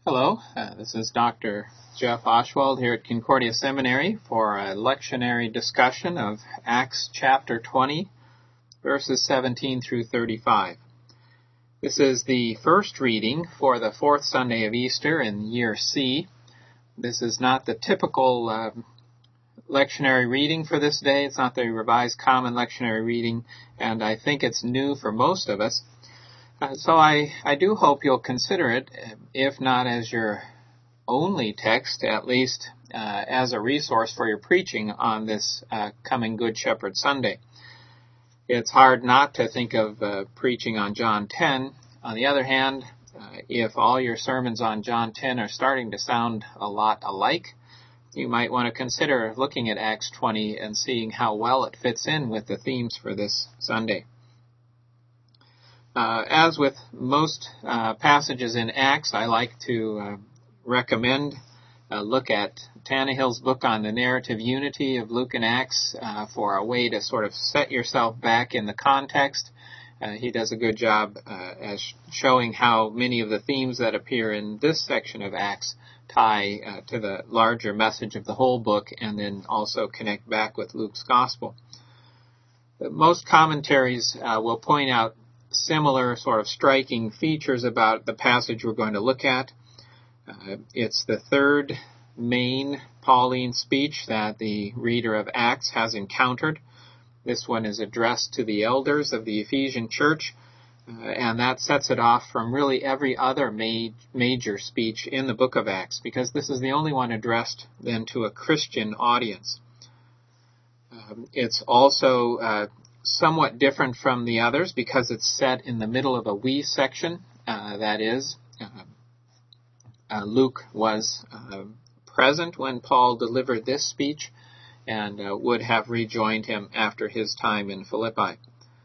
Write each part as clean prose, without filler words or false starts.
Hello, this is Dr. Jeff Oshwald here at Concordia Seminary for a lectionary discussion of Acts chapter 20, verses 17 through 35. This is the first reading for the fourth Sunday of Easter in year C. This is not the typical lectionary reading for this day. It's not the Revised Common Lectionary Reading, and I think it's new for most of us. So I do hope you'll consider it, if not as your only text, at least as a resource for your preaching on this coming Good Shepherd Sunday. It's hard not to think of preaching on John 10. On the other hand, if all your sermons on John 10 are starting to sound a lot alike, you might want to consider looking at Acts 20 and seeing how well it fits in with the themes for this Sunday. As with most passages in Acts, I like to recommend a look at Tannehill's book on the narrative unity of Luke and Acts for a way to sort of set yourself back in the context. He does a good job as showing how many of the themes that appear in this section of Acts tie to the larger message of the whole book and then also connect back with Luke's gospel. Most commentaries will point out similar sort of striking features about the passage we're going to look at. It's the third main Pauline speech that the reader of Acts has encountered. This one is addressed to the elders of the Ephesian church, and that sets it off from really every other major speech in the book of Acts, because this is the only one addressed then to a Christian audience. It's also somewhat different from the others because it's set in the middle of a we section. That is, Luke was present when Paul delivered this speech and would have rejoined him after his time in Philippi.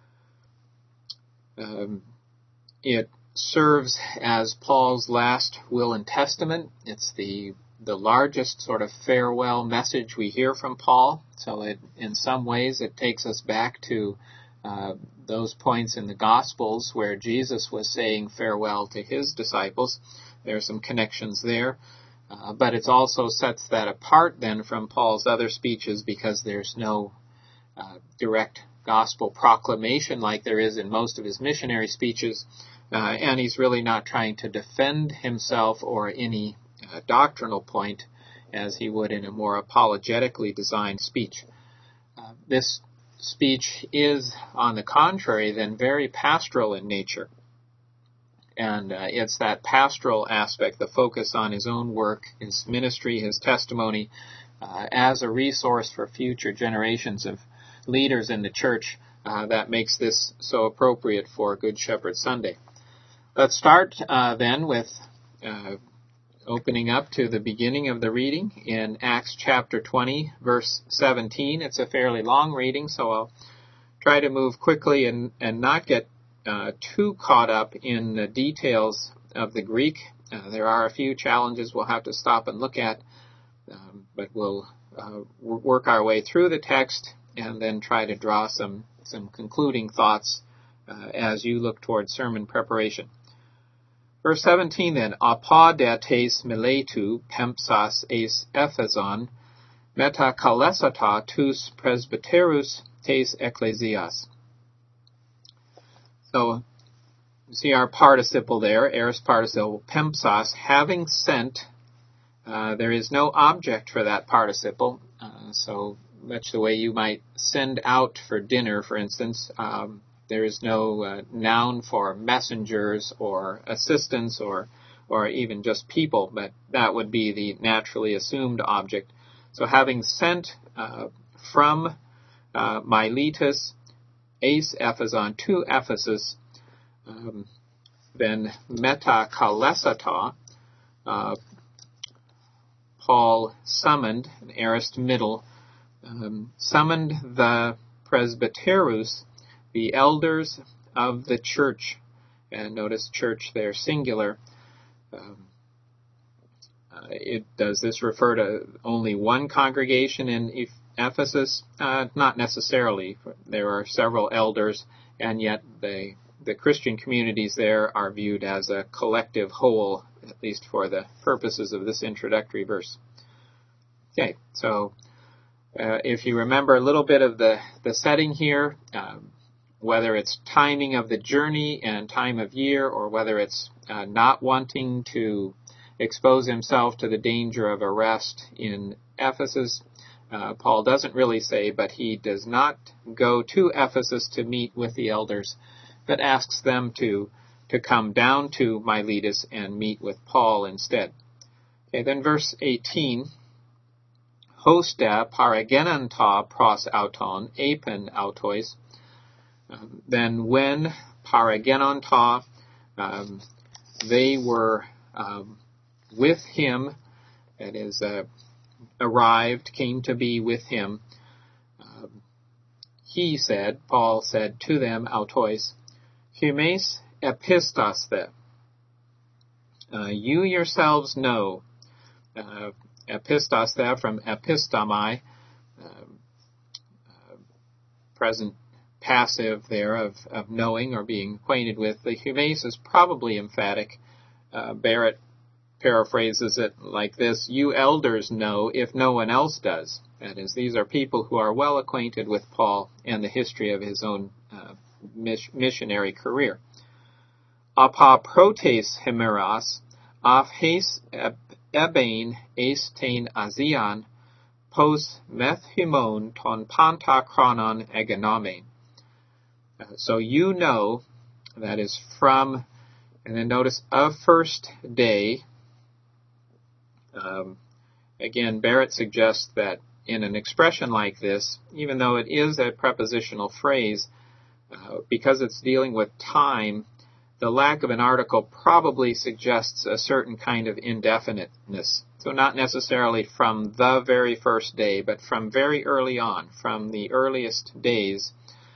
It serves as Paul's last will and testament. It's the largest sort of farewell message we hear from Paul. So in some ways it takes us back to those points in the Gospels where Jesus was saying farewell to his disciples. There are some connections there. But it also sets that apart then from Paul's other speeches because there's no direct gospel proclamation like there is in most of his missionary speeches. And he's really not trying to defend himself or any doctrinal point as he would in a more apologetically designed speech. This speech is, on the contrary, then very pastoral in nature. And it's that pastoral aspect, the focus on his own work, his ministry, his testimony, as a resource for future generations of leaders in the church that makes this so appropriate for Good Shepherd Sunday. Let's start then with opening up to the beginning of the reading in Acts chapter 20, verse 17. It's a fairly long reading, so I'll try to move quickly and not get too caught up in the details of the Greek. There are a few challenges we'll have to stop and look at, but we'll work our way through the text and then try to draw some concluding thoughts as you look toward sermon preparation. Verse 17 then, Apodetes miletu pempsas eis Ephezon, meta kalesata tus presbyterus tes ecclesias. So, you see our participle there, aorist participle, pempsas, having sent. There is no object for that participle, so much the way you might send out for dinner, for instance. There is no noun for messengers or assistants or even just people, but that would be the naturally assumed object. So having sent from Miletus eis Ephezon to Ephesus, then meta kalesata, Paul summoned, an aorist middle, summoned the presbyterus, the elders of the church, and notice church there singular. Does this refer to only one congregation in Ephesus? Not necessarily. There are several elders, and yet the Christian communities there are viewed as a collective whole at least for the purposes of this introductory verse. Okay, so if you remember a little bit of the setting here, whether it's timing of the journey and time of year, or whether it's not wanting to expose himself to the danger of arrest in Ephesus, Paul doesn't really say, but he does not go to Ephesus to meet with the elders, but asks them to come down to Miletus and meet with Paul instead. Okay, then verse 18, Hosta paragenanta pros auton apen autois. Then when paragenanta, they were with him, that is, arrived, came to be with him, Paul said to them, autois, humes epistos the. You yourselves know, epistos the from epistomai, present passive there of knowing or being acquainted with. The humes is probably emphatic. Barrett paraphrases it like this: you elders know if no one else does. That is, these are people who are well acquainted with Paul and the history of his own missionary career. Apa protes hemeras, af hes ebein estain azian, pos methimon ton panta chronon egonomen. So you know, that is from, and then notice, of first day. Again, Barrett suggests that in an expression like this, even though it is a prepositional phrase, because it's dealing with time, the lack of an article probably suggests a certain kind of indefiniteness. So not necessarily from the very first day, but from very early on, from the earliest days.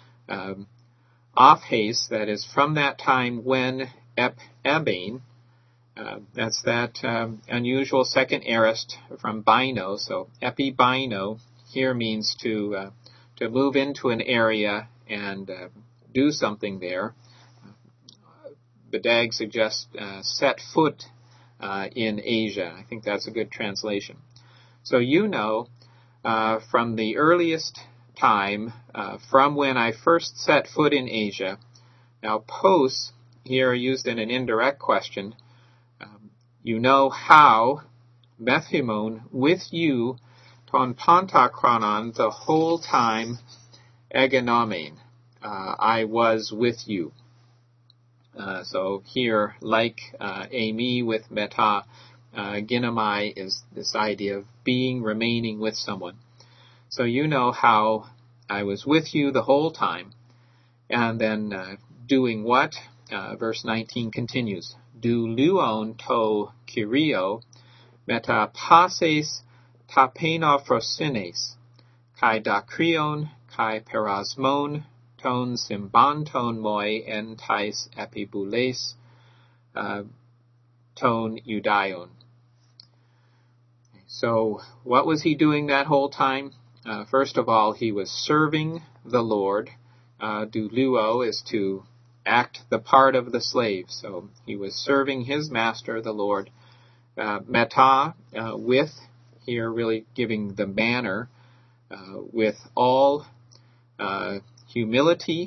Afhes, that is, from that time when ebein, that's that unusual second aorist from bino. So epibino here means to move into an area and do something there. Bedag suggests set foot in Asia. I think that's a good translation. So you know from the earliest time, from when I first set foot in Asia. Now, pos here are used in an indirect question. You know how, methimon, with you, ton panta chronon, the whole time, egonomen, I was with you. So here, like ami with meta, ginomai is this idea of being, remaining with someone. So you know how I was with you the whole time. And then doing what? Verse 19 continues. Du luon to kyrio meta passes tapenophrosynes kai dakrion kai perasmon ton symbanton moi en tais epibules ton eudaion. So what was he doing that whole time? First of all, he was serving the Lord. Duluo is to act the part of the slave. So he was serving his master, the Lord. Meta, with, here really giving the manner, with all humility.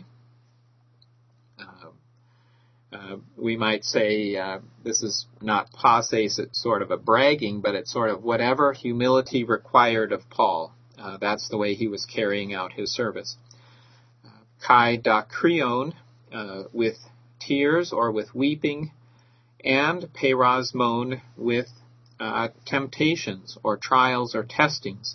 We might say this is not passes, it's sort of a bragging, but it's sort of whatever humility required of Paul. That's the way he was carrying out his service. Kai dakrion, with tears or with weeping, and perasmon, with temptations or trials or testings.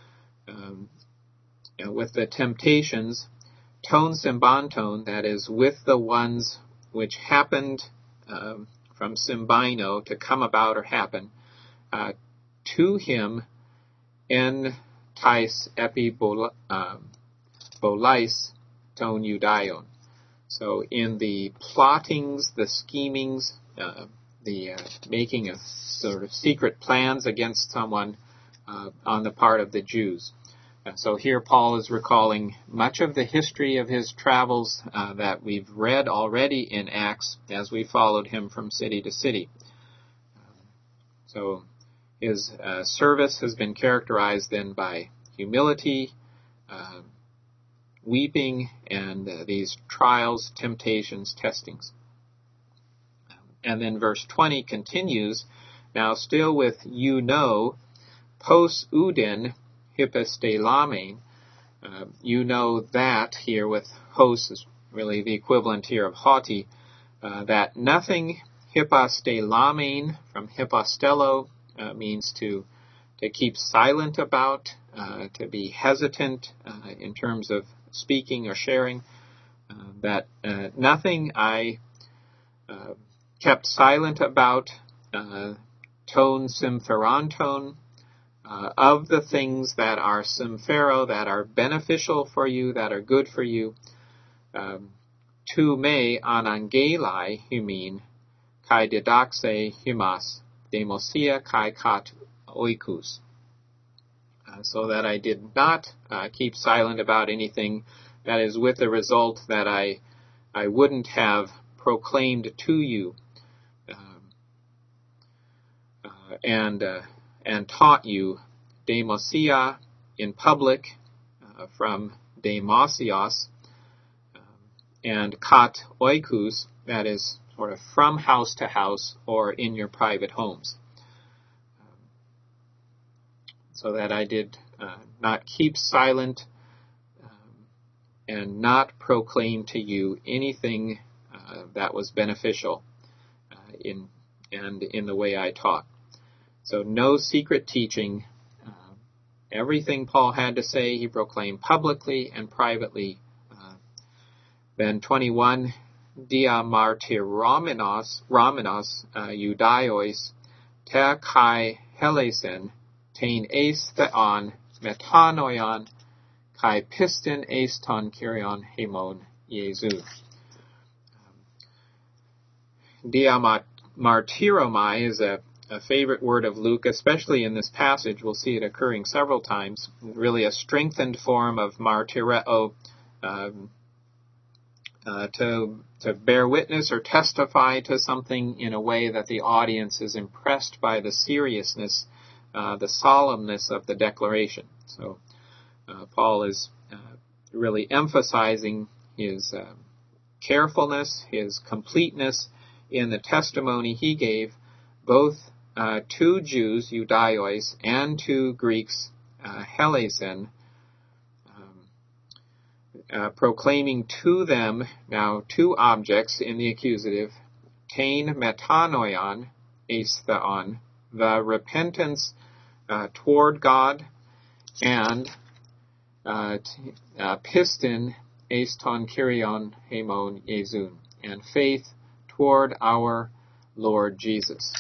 With the temptations, ton symbanton, that is, with the ones which happened from symbino, to come about or happen, to him en tais epibolais ton eudaion. So in the plottings, the schemings, the making of sort of secret plans against someone on the part of the Jews. So here Paul is recalling much of the history of his travels that we've read already in Acts as we followed him from city to city. So his service has been characterized then by humility, weeping, and these trials, temptations, testings. And then verse 20 continues, now still with pos uden hypostelamen, that here with hos is really the equivalent here of haughty, that nothing hypostelamen from hypostello means to keep silent about, to be hesitant in terms of speaking or sharing, that nothing I kept silent about, ton sympheronton, of the things that are symphero, that are beneficial for you, that are good for you, tu me anangelai humin, kai didaxe humas, demosia kai kat oikus. So that I did not keep silent about anything, that is with the result that I wouldn't have proclaimed to you and taught you, demosia in public, from demosios, and kat oikus, that is sort of from house to house or in your private homes. So that I did not keep silent and not proclaim to you anything that was beneficial in the way I taught. So no secret teaching. Everything Paul had to say, he proclaimed publicly and privately. Then 21, dia martyromenos judaios te kai helesen tein eis theon metanoion kai piston eis ton kyrion hemon Jesu. Dia martyromai is a favorite word of Luke, especially in this passage. We'll see it occurring several times. Really a strengthened form of martyreo, to bear witness or testify to something in a way that the audience is impressed by the seriousness, the solemnness of the declaration. So Paul is really emphasizing his carefulness, his completeness in the testimony he gave, both to Jews, Judaios, and to Greeks, Helesen, proclaiming to them now two objects in the accusative, tein metanoion, eis theon, the repentance toward God, and piston eis ton kyrion hemon Jesun, and faith toward our Lord Jesus.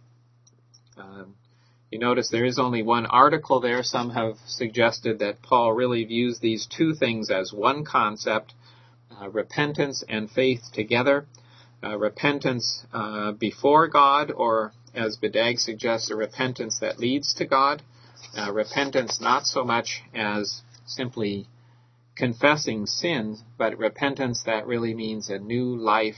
You notice there is only one article there. Some have suggested that Paul really views these two things as one concept, repentance and faith together. Repentance before God, or as Bedag suggests, a repentance that leads to God. Repentance not so much as simply confessing sins, but repentance that really means a new life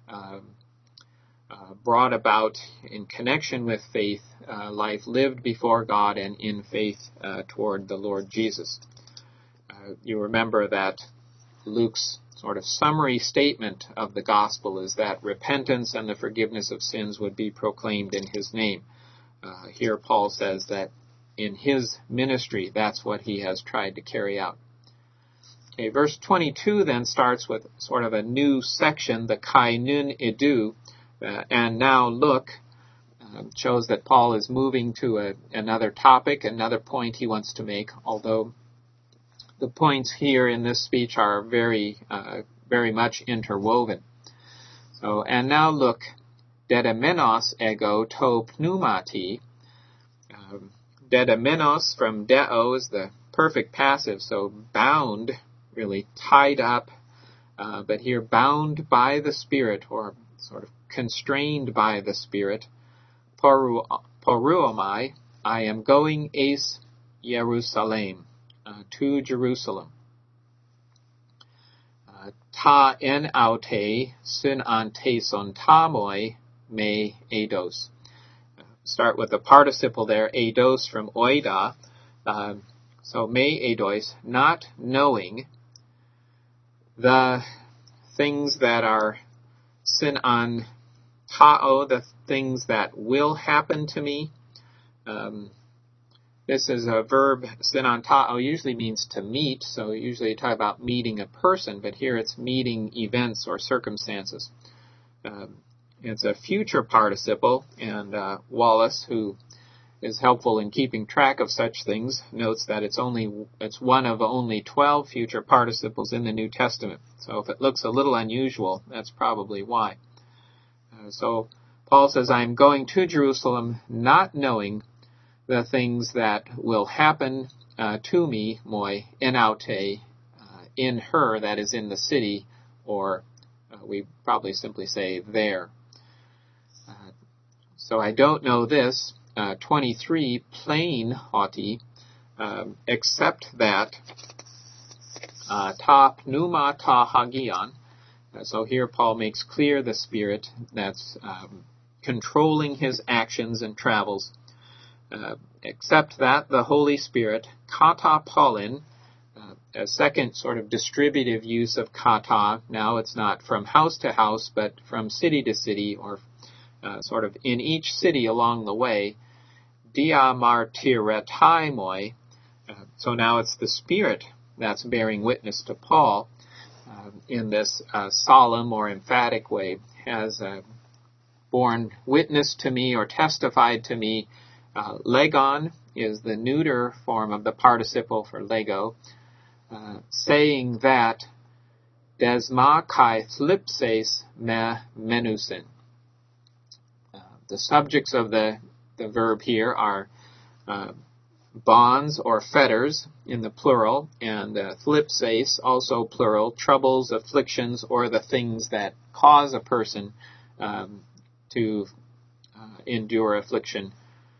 brought about in connection with faith, life lived before God and in faith toward the Lord Jesus. You remember that Luke's sort of summary statement of the gospel is that repentance and the forgiveness of sins would be proclaimed in his name. Here Paul says that in his ministry, that's what he has tried to carry out. Okay, verse 22 then starts with sort of a new section, the kai nun idu, and now look, shows that Paul is moving to another topic, another point he wants to make, although the points here in this speech are very much interwoven. So, and now look, dedamenos ego to pneumati. Dedamenos from deo is the perfect passive, so bound, really tied up, but here bound by the Spirit, or sort of constrained by the Spirit. Poruomai, I am going eis Jerusalem, to Jerusalem. Ta en aute sun ante son tamoi me eidos. start with the participle there, eidos from oida. So me eidos, not knowing the things that are sinan tao, the things that will happen to me. This is a verb, sinan tao, usually means to meet, so usually you talk about meeting a person, but here it's meeting events or circumstances. It's a future participle, and Wallace, who is helpful in keeping track of such things, notes that it's one of only 12 future participles in the New Testament. So if it looks a little unusual, that's probably why. So Paul says, I am going to Jerusalem not knowing the things that will happen to me, moi, enaute, in her, that is in the city, or we probably simply say there. So I don't know this, 23, plain haughty, except that ta pneuma ta hagion. So here Paul makes clear the Spirit that's controlling his actions and travels. Except that the Holy Spirit, kata Paulin, a second sort of distributive use of kata. Now it's not from house to house, but from city to city, or sort of in each city along the way. Dia martiretai moi. So now it's the Spirit that's bearing witness to Paul in this solemn or emphatic way, has borne witness to me or testified to me. Legon is the neuter form of the participle for lego, saying that desma kai thlipses me menusin. The subjects of the verb here are bonds or fetters in the plural, and thlipses, also plural, troubles, afflictions, or the things that cause a person to endure affliction.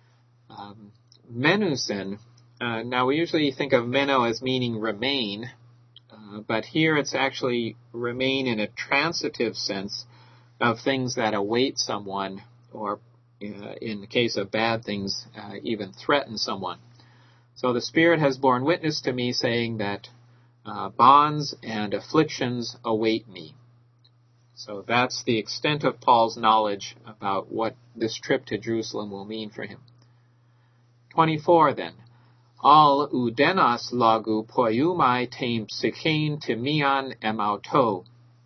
Menusin, now we usually think of meno as meaning remain, but here it's actually remain in a transitive sense of things that await someone, or in the case of bad things, even threaten someone. So the Spirit has borne witness to me, saying that bonds and afflictions await me. So that's the extent of Paul's knowledge about what this trip to Jerusalem will mean for him. 24 then. Al udenas lagu poiumai teim psychein timian emauto.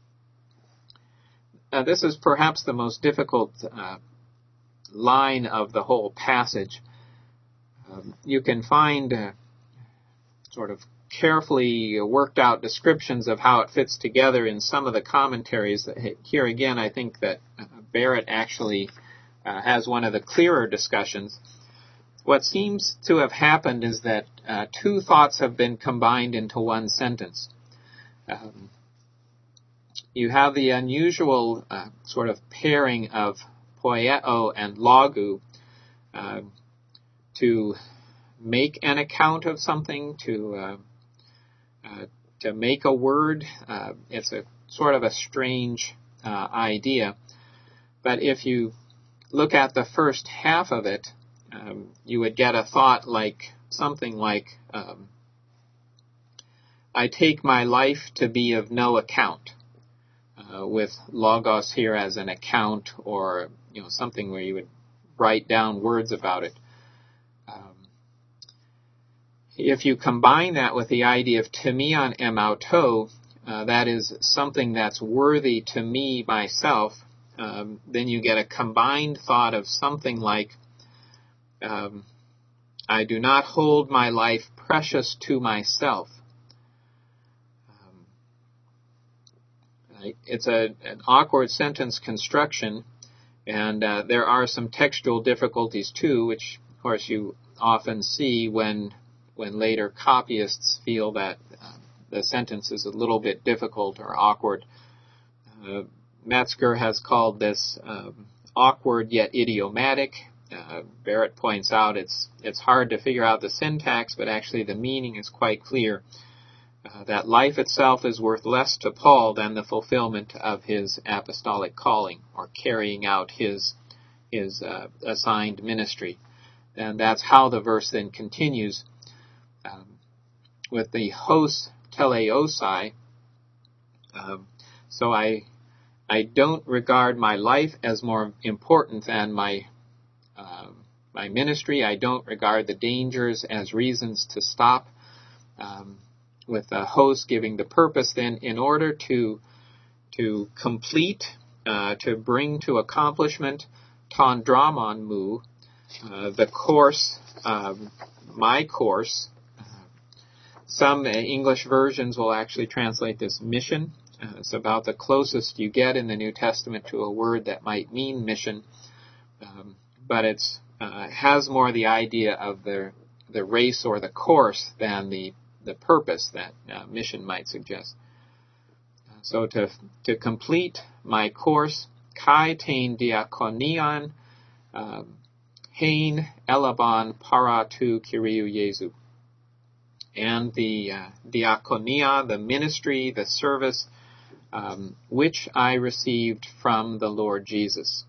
This is perhaps the most difficult line of the whole passage. You can find sort of carefully worked out descriptions of how it fits together in some of the commentaries. Here again, I think that Barrett actually has one of the clearer discussions. What seems to have happened is that two thoughts have been combined into one sentence. You have the unusual sort of pairing of poieo and logu to make an account of something, to make a word. It's a sort of a strange idea. But if you look at the first half of it, you would get a thought like something like, I take my life to be of no account, with logos here as an account, or something where you would write down words about it. If you combine that with the idea of timian emauto, that is something that's worthy to me myself, then you get a combined thought of something like, I do not hold my life precious to myself. It's an awkward sentence construction, and there are some textual difficulties too, which of course you often see when later copyists feel that the sentence is a little bit difficult or awkward. Metzger has called this awkward yet idiomatic. Barrett points out it's hard to figure out the syntax, but actually the meaning is quite clear. That life itself is worth less to Paul than the fulfillment of his apostolic calling, or carrying out his his assigned ministry. And that's how the verse then continues with the hos teleosai. So I don't regard my life as more important than my ministry. I don't regard the dangers as reasons to stop. With the host giving the purpose then in order to complete, to bring to accomplishment ton dramon mu, the course, my course. Some English versions will actually translate this mission. It's about the closest you get in the New Testament to a word that might mean mission, but it's has more the idea of the race or the course than the purpose that mission might suggest. So to complete my course, kai tain diakonian hein elaban para tu Kyriou Jesu. And the diakonia, the ministry, the service, which I received from the Lord Jesus.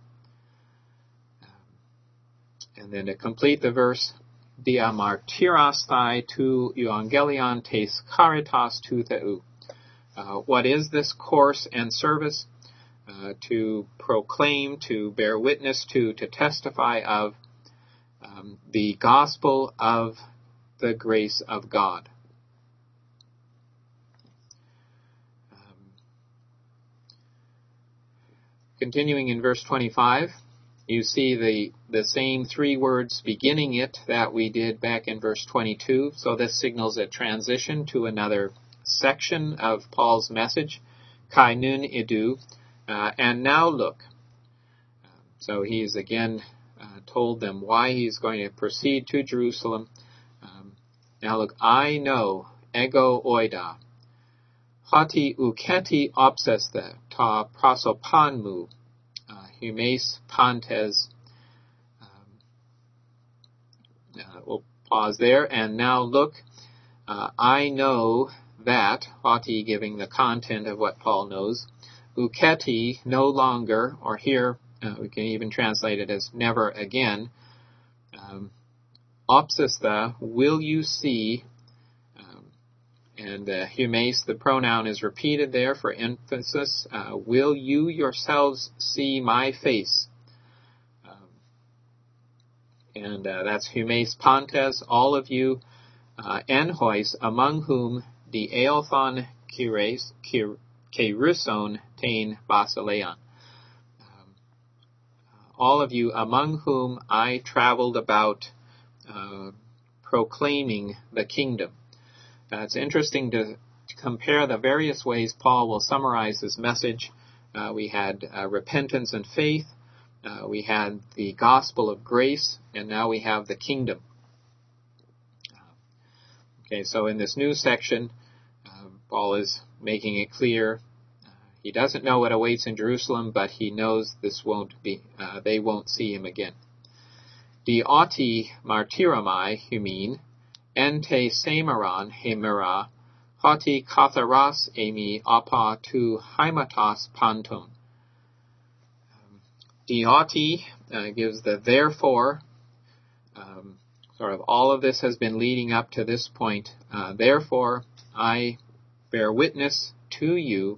And then to complete the verse, dia martyras thai tu euangelion tes caritas tu theu. What is this course and service? To proclaim, to bear witness to testify of the gospel of the grace of God. Continuing in verse 25, you see the same three words beginning it that we did back in verse 22. So this signals a transition to another section of Paul's message. Kai nun idu, and now look. So he's again told them why he's going to proceed to Jerusalem. Now look, I know, ego oida, hoti uketi obseste ta prosopanmu, humes pantes. We'll pause there, and now look, I know that, hoti giving the content of what Paul knows, uketi no longer, or here we can even translate it as never again, obsesta, will you see, and humes, the pronoun is repeated there for emphasis, will you yourselves see my face? And that's humes pantes, all of you, enhois, among whom the eothon keruson tain basileon. All of you among whom I traveled about proclaiming the kingdom. It's interesting to compare the various ways Paul will summarize his message. We had repentance and faith. We had the gospel of grace, and now we have the kingdom. Okay, so in this new section, Paul is making it clear he doesn't know what awaits in Jerusalem, but he knows this won't be. They won't see him again. Di oti martyramai humin, ente semeron hemera, hoti katharas emi apa tu haimatas pantum. Di oti gives the therefore. Sort of all of this has been leading up to this point. Therefore, I bear witness to you,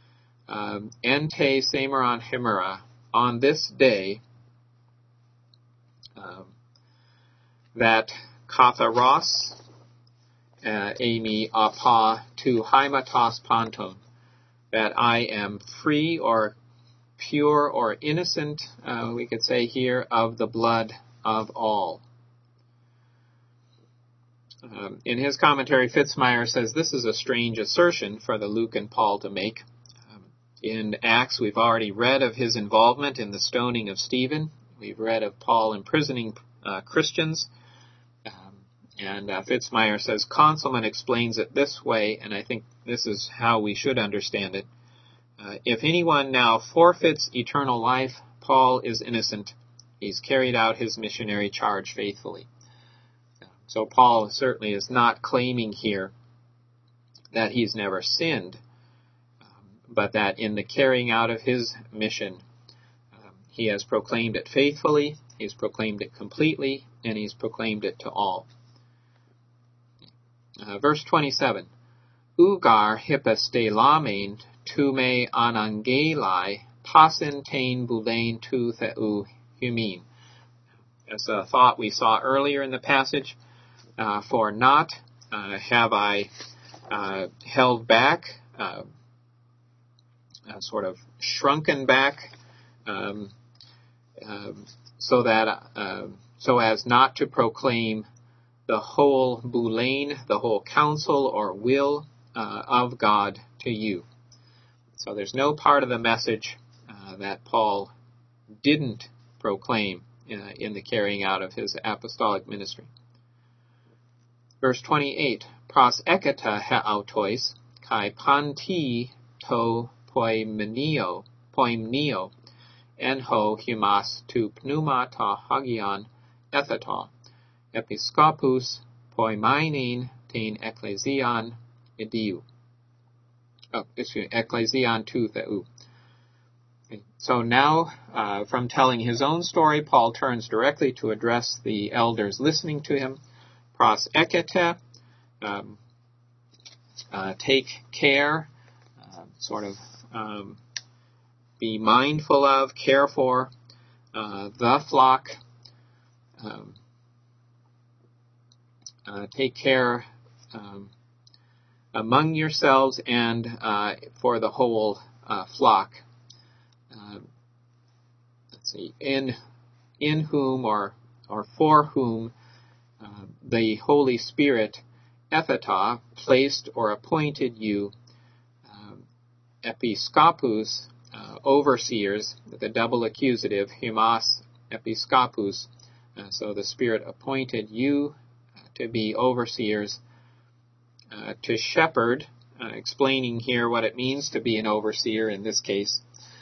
ente semeron hemera, on this day, that katharos emi apa tu haimatos panton, that I am free or pure or innocent, we could say here, of the blood of all. In his commentary, Fitzmyer says this is a strange assertion for the Luke and Paul to make. In Acts, we've already read of his involvement in the stoning of Stephen. We've read of Paul imprisoning Christians. And Fitzmyer says Conselman explains it this way, and I think this is how we should understand it. If anyone now forfeits eternal life, Paul is innocent. He's carried out his missionary charge faithfully. So Paul certainly is not claiming here that he's never sinned, but that in the carrying out of his mission, He has proclaimed it faithfully, he's proclaimed it completely, and he's proclaimed it to all. Verse 27. Ugar hippestelamein tu me anangelai pasin tain bulain tu theu humin. As a thought we saw earlier in the passage, for not have I held back, sort of shrunken back, so as not to proclaim the whole bulain, the whole counsel or will of God to you. So there's no part of the message that Paul didn't proclaim in the carrying out of his apostolic ministry. Verse 28, pros eketa heautois kai panti to poimnio enho humas tu pneuma ta hagion ethaton episcopus poimeinin tein ecclesian idiou. Ecclesian tu theu. So now, from telling his own story, Paul turns directly to address the elders listening to him. Pros ekete, take care, be mindful of, care for the flock. Take care among yourselves and for the whole flock. Let's see, in whom or for whom the Holy Spirit, ephata, placed or appointed you, episcopus, overseers, the double accusative, humas, episcopus. So the Spirit appointed you to be overseers, to shepherd, explaining here what it means to be an overseer in this case.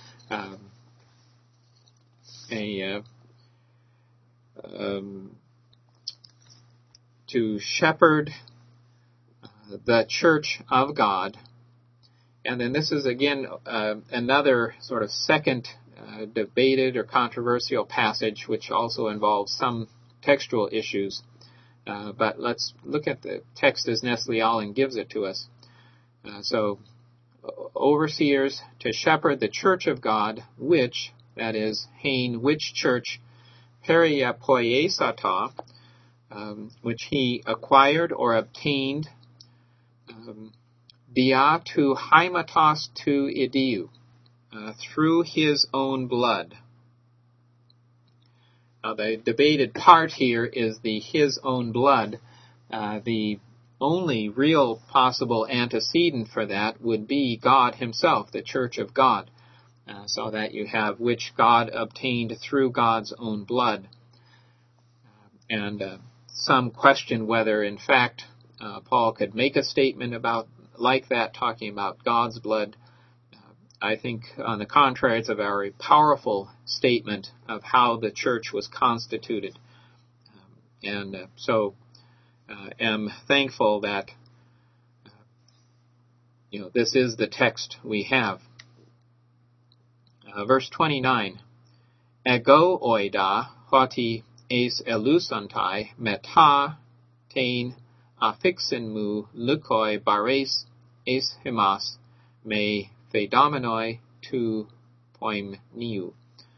To shepherd the church of God. And then this is again another sort of second debated or controversial passage which also involves some textual issues. But let's look at the text as Nestle Aland gives it to us. So, overseers to shepherd the church of God, which, that is, hein, which church, peria poiesata, which he acquired or obtained, dia tu haimatos tu idiou, through his own blood. Now, the debated part here is the his own blood. The only real possible antecedent for that would be God himself, the church of God, so that you have which God obtained through God's own blood. And some question whether, in fact, Paul could make a statement like that, talking about God's blood. I think, on the contrary, it's a very powerful statement of how the church was constituted. So am thankful that this is the text we have. Verse 29, ego oida hoti eis elusantai meta tein affixenmu lukoi bares eis himas me Dominoi tu poimniu.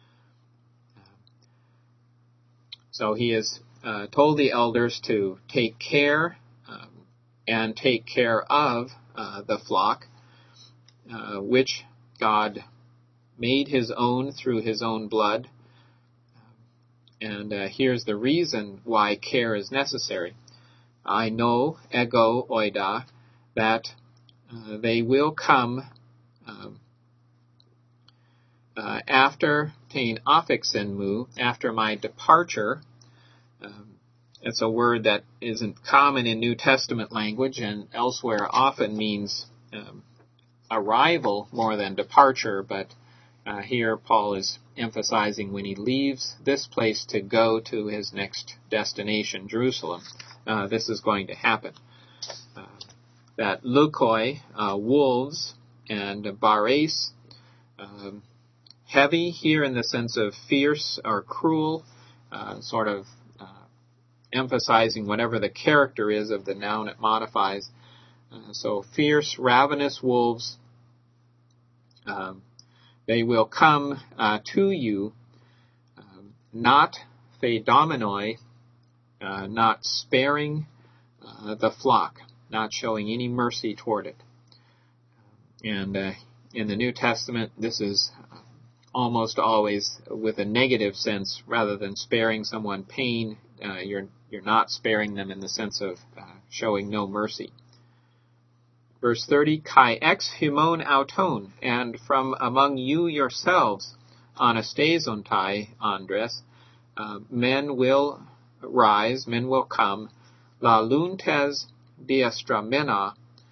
So he has told the elders to take care and take care of the flock, which God made his own through his own blood. And here's the reason why care is necessary. I know, ego oida, that they will come after tein affixenmu, after my departure. It's a word that isn't common in New Testament language and elsewhere often means arrival more than departure, but here Paul is emphasizing when he leaves this place to go to his next destination, Jerusalem, this is going to happen. That lukoi, wolves, and bares, heavy here in the sense of fierce or cruel, sort of emphasizing whatever the character is of the noun it modifies. So fierce, ravenous wolves, they will come to you, not pheidomenoi, not sparing the flock, not showing any mercy toward it. And in the New Testament, this is almost always with a negative sense. Rather than sparing someone pain, you're not sparing them in the sense of showing no mercy. Verse 30, kai ex humon auton, and from among you yourselves, anastazontai, Andres, men will rise, men will come, la luntes diastramena,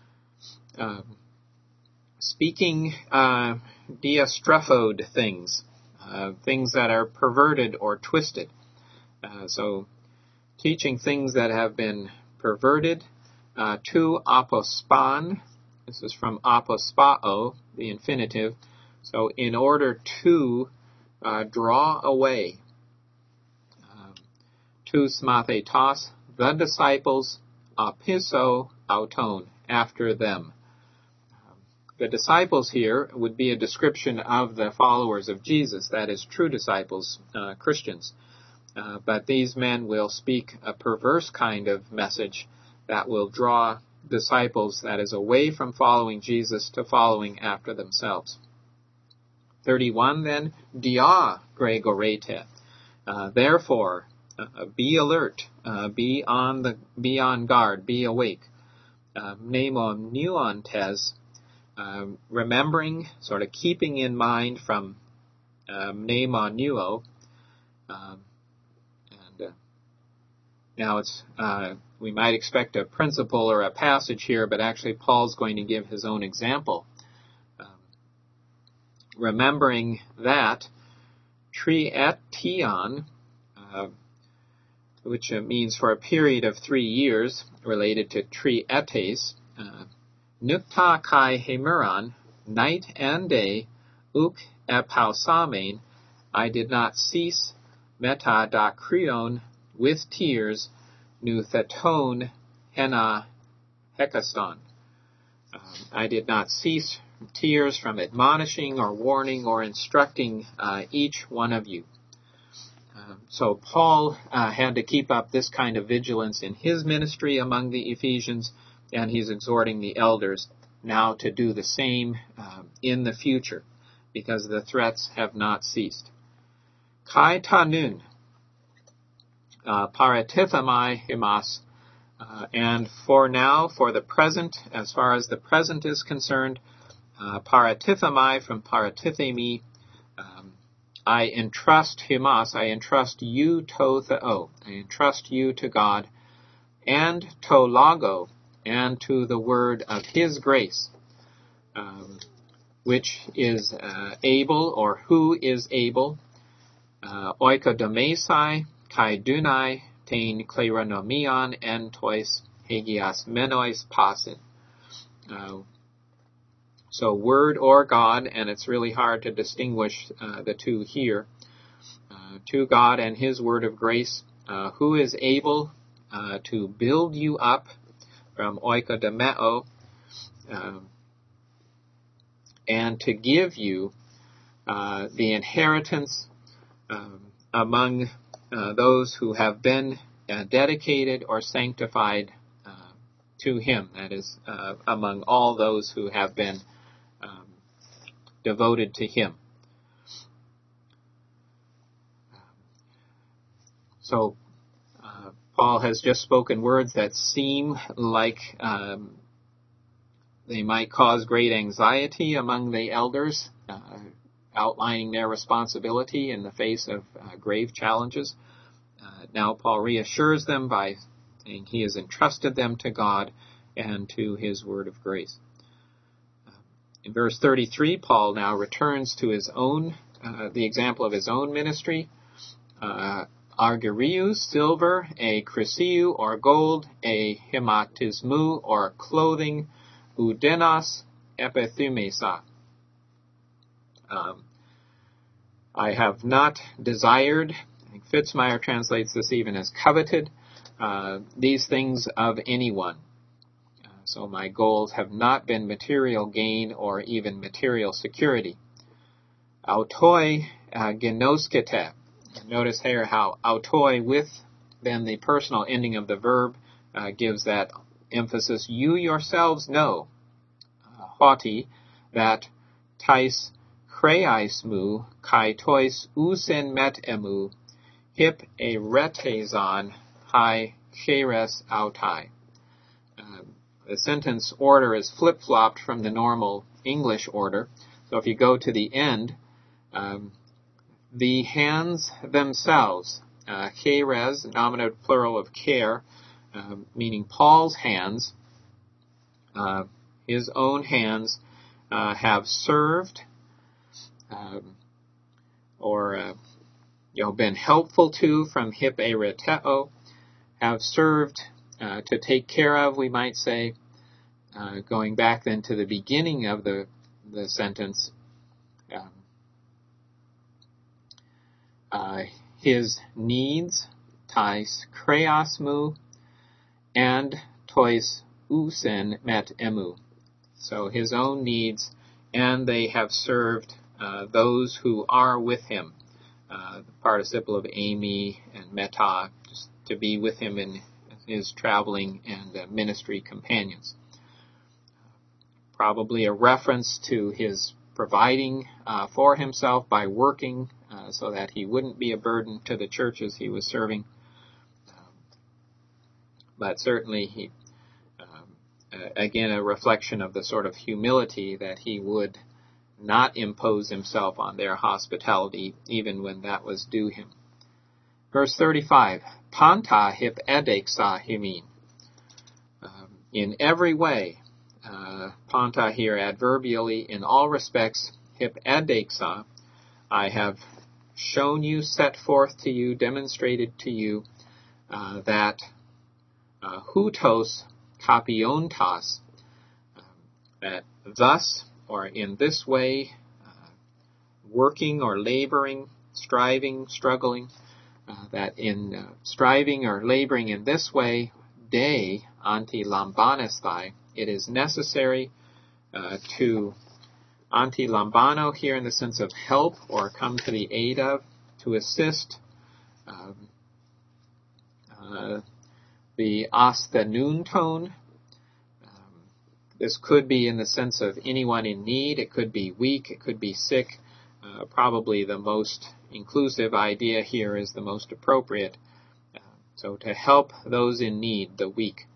speaking diastraphode things, things that are perverted or twisted. So teaching things that have been perverted, to apospon, this is from apospao, the infinitive, so in order to draw away, to smathetos, the disciples, apiso auton, after them. The disciples here would be a description of the followers of Jesus, that is, true disciples, Christians. But these men will speak a perverse kind of message that will draw disciples, that is, away from following Jesus to following after themselves. 31 then, dia gregorete. Therefore, be alert, be on guard, be awake. Mnemon nuantes, remembering, sort of keeping in mind from mnemon nuo. Now it's we might expect a principle or a passage here, but actually Paul's going to give his own example. Remembering that triation, which means for a period of 3 years, related to trietes, nukta kai hemeron, night and day, uk epausamen, I did not cease, meta dakrion, with tears, nu theton hena hekaston. I did not cease tears from admonishing or warning or instructing each one of you. So Paul had to keep up this kind of vigilance in his ministry among the Ephesians, and he's exhorting the elders now to do the same in the future, because the threats have not ceased. Kai tanun, paratithomai himas, and for now, for the present, as far as the present is concerned, paratithomai from paratithemi, I entrust himas, I entrust you to Theo, I entrust you to God, and to Logo, and to the word of His grace, which is able, or who is able, oikodomesai, kai dunai, tein kleronomion, en tois hagias menois pasin. So word or God, and it's really hard to distinguish the two here. To God and His word of grace, who is able to build you up, from oikodomeo, and to give you the inheritance among those who have been dedicated or sanctified to Him, that is, among all those who have been devoted to Him. So Paul has just spoken words that seem like they might cause great anxiety among the elders, outlining their responsibility in the face of grave challenges. Now Paul reassures them by saying he has entrusted them to God and to His word of grace. In verse 33, Paul now returns to his own, the example of his own ministry. Argiriu, silver, a chryseu, or gold, a hematismu, or clothing, udenos epithumesa. I have not desired, I think Fitzmyer translates this even as coveted, these things of anyone. So my goals have not been material gain or even material security. Autoi genoskete. Notice here how autoi with then the personal ending of the verb gives that emphasis. You yourselves know, hauti, that tais kreismu kai tois usen met emu hip eretezon hai cheres autai. The sentence order is flip-flopped from the normal English order. So if you go to the end, the hands themselves, cheres, nominative plural of care, meaning Paul's hands, his own hands, have served been helpful to from hip ereteo, have served to take care of, we might say, going back then to the beginning of the sentence, his needs, tais kreasmu, and tois usen met emu. So his own needs, and they have served those who are with him. The participle of ami and meta, just to be with him in his traveling and ministry companions. Probably a reference to his providing for himself by working so that he wouldn't be a burden to the churches he was serving. But certainly, again, a reflection of the sort of humility that he would not impose himself on their hospitality, even when that was due him. Verse 35, Panta hip edexa himin. In every way, Panta here adverbially, in all respects, hip edexa, I have shown you, set forth to you, demonstrated to you, that hutos kapiontas, that thus, or in this way, working or laboring, striving, struggling, that in striving or laboring in this way, de anti-lambanesthai, it is necessary to anti-lambano here in the sense of help or come to the aid of, to assist the astenun tone. This could be in the sense of anyone in need. It could be weak. It could be sick. Probably the most inclusive idea here is the most appropriate. So to help those in need, the weak.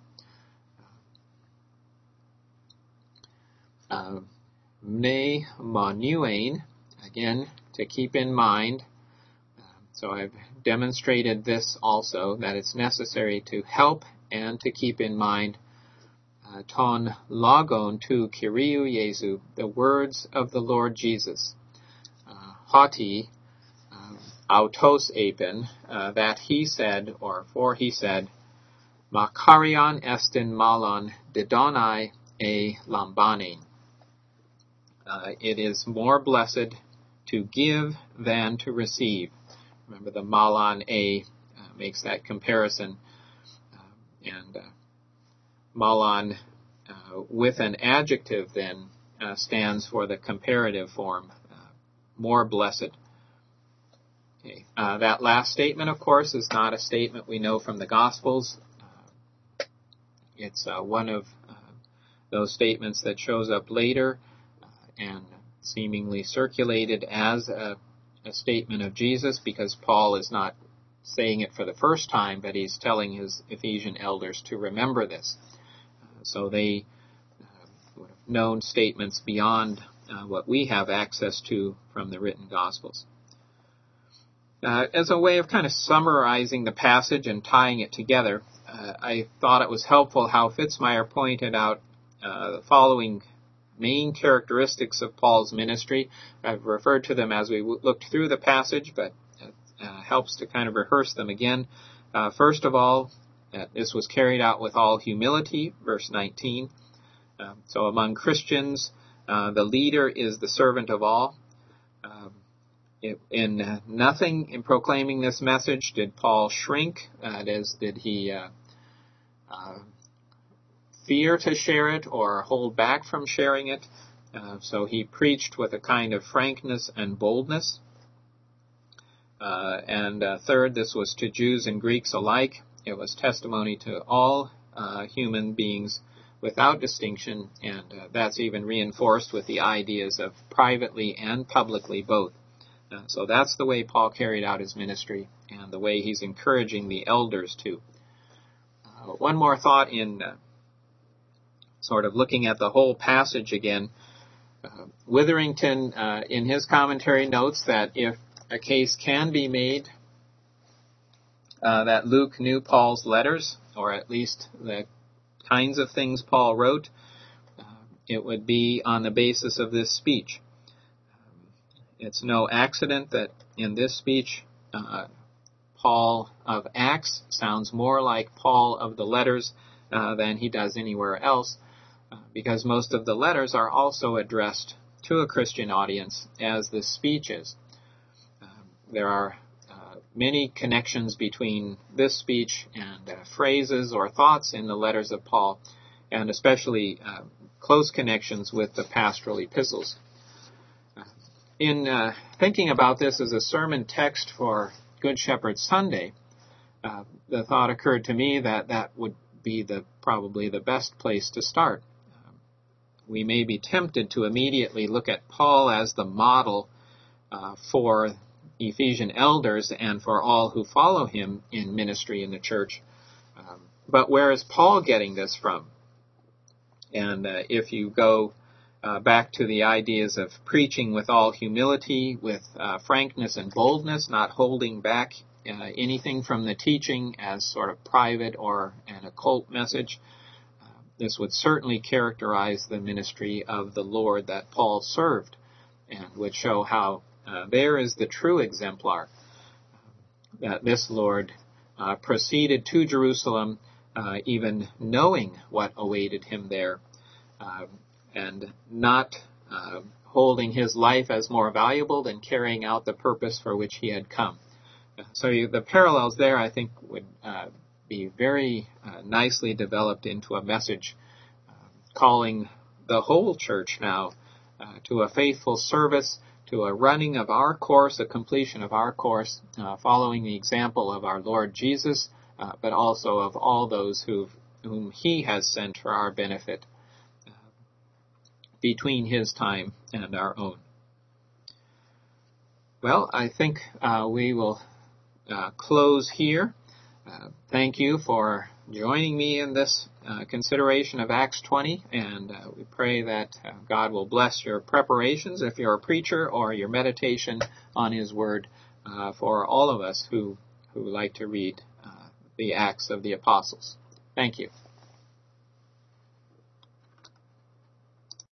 Mne manuain, again, to keep in mind. So I've demonstrated this also, that it's necessary to help and to keep in mind ton logon tu Kyriou Jesu, the words of the Lord Jesus. Hauti, autos apen, that he said, or for he said, Makarion estin malon didonai e lambanin. It is more blessed to give than to receive. Remember, the malon a makes that comparison, and malon with an adjective then stands for the comparative form, more blessed. Okay. That last statement, of course, is not a statement we know from the Gospels. It's one of those statements that shows up later and seemingly circulated as a statement of Jesus, because Paul is not saying it for the first time, but he's telling his Ephesian elders to remember this. So they would have known statements beyond what we have access to from the written Gospels. As a way of kind of summarizing the passage and tying it together, I thought it was helpful how Fitzmyer pointed out the following main characteristics of Paul's ministry. I've referred to them as we looked through the passage, but it helps to kind of rehearse them again. First of all, this was carried out with all humility, verse 19. So among Christians, the leader is the servant of all. In nothing in proclaiming this message did Paul shrink, that is, did he fear to share it or hold back from sharing it. So he preached with a kind of frankness and boldness. And third, this was to Jews and Greeks alike. It was testimony to all human beings without distinction, and that's even reinforced with the ideas of privately and publicly both. So that's the way Paul carried out his ministry and the way he's encouraging the elders to. One more thought in sort of looking at the whole passage again. Witherington, in his commentary, notes that if a case can be made that Luke knew Paul's letters, or at least the kinds of things Paul wrote, it would be on the basis of this speech. It's no accident that in this speech, Paul of Acts sounds more like Paul of the letters than he does anywhere else, because most of the letters are also addressed to a Christian audience, as this speech is. There are many connections between this speech and phrases or thoughts in the letters of Paul, and especially close connections with the pastoral epistles. In thinking about this as a sermon text for Good Shepherd Sunday, the thought occurred to me that that would be probably the best place to start. We may be tempted to immediately look at Paul as the model for Ephesian elders and for all who follow him in ministry in the church. But where is Paul getting this from? And if you go back to the ideas of preaching with all humility, with frankness and boldness, not holding back anything from the teaching as sort of private or an occult message, this would certainly characterize the ministry of the Lord that Paul served, and would show how there is the true exemplar, that this Lord proceeded to Jerusalem even knowing what awaited him there, and not holding his life as more valuable than carrying out the purpose for which he had come. So the parallels there, I think, would be very nicely developed into a message calling the whole church now to a faithful service, to a running of our course, a completion of our course, following the example of our Lord Jesus, but also of all those whom he has sent for our benefit between his time and our own. Well, I think we will close here. Thank you for joining me in this consideration of Acts 20, and we pray that God will bless your preparations if you're a preacher, or your meditation on his word for all of us who like to read the Acts of the Apostles. Thank you.